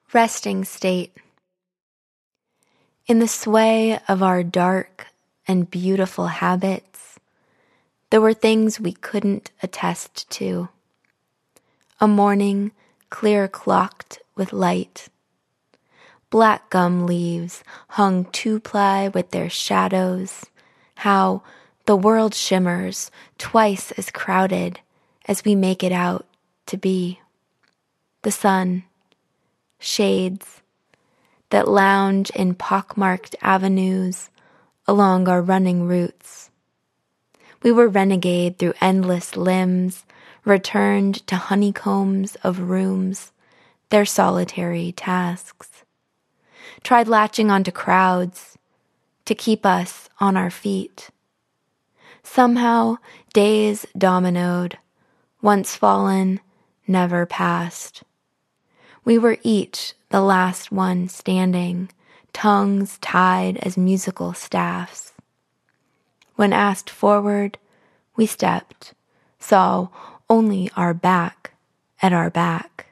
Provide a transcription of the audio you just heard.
Resting state. In the sway of our dark and beautiful habits, there were things we couldn't attest to. A morning clear clocked with light. Black gum leaves hung two-ply with their shadows, how the world shimmers twice as crowded as we make it out to be. The sun, shades that lounge in pockmarked avenues along our running routes. We were renegade through endless limbs, returned to honeycombs of rooms, their solitary tasks. Tried latching onto crowds to keep us on our feet. Somehow days dominoed, once fallen, never passed. We were each the last one standing, tongues tied as musical staffs. When asked forward, we stepped, saw only our back at our back.